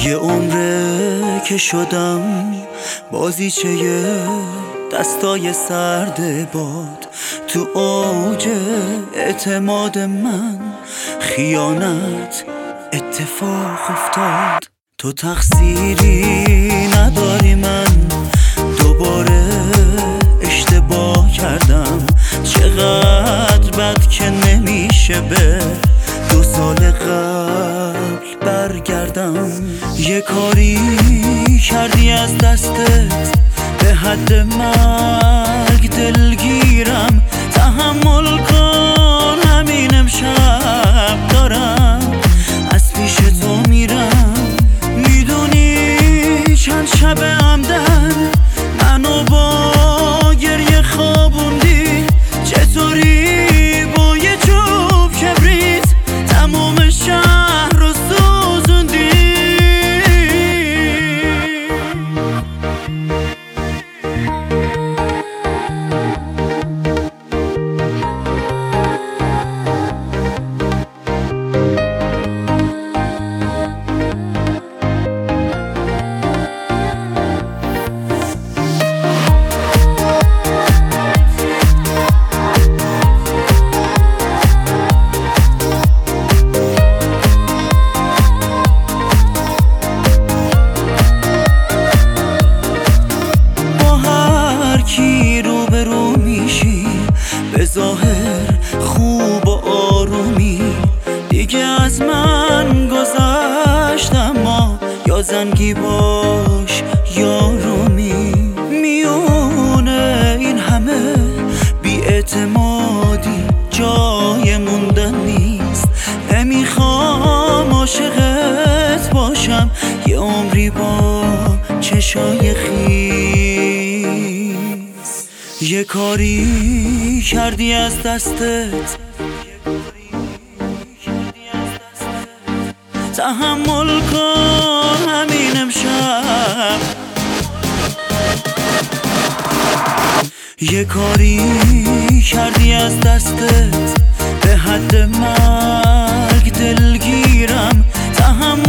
یه عمره که شدم بازیچه دستای سرد باد، تو اوج اعتماد من خیانت اتفاق افتاد. تو تقصیری نداری، من دوباره اشتباه کردم. چقدر بد که نمیشه به 2 سال قبل برگردم. یه کاری کردی از دستت به حد مرگ دلگیرم. تحمل کن همین امشب دارم از پیش تو میرم. میدونی چند شب عمدن منو با گریه خوابوندی. چطوری با یه چوب کبریت تموم شهر رو سوزوندی. کی روبرو میشی به ظاهر خوب و آرومی، دیگه از من گذشت اما یا زنگی باش یا رومی. میونه این همه بی‌اعتمادی جای موندن نیست. نمیخوام عاشقت باشم یه عمری با چشای خیس. یه کاری کردی از دستت، تحمل کن همین امشب. یه کاری کردی از دستت به حد مرگ دلگیرم. تحمل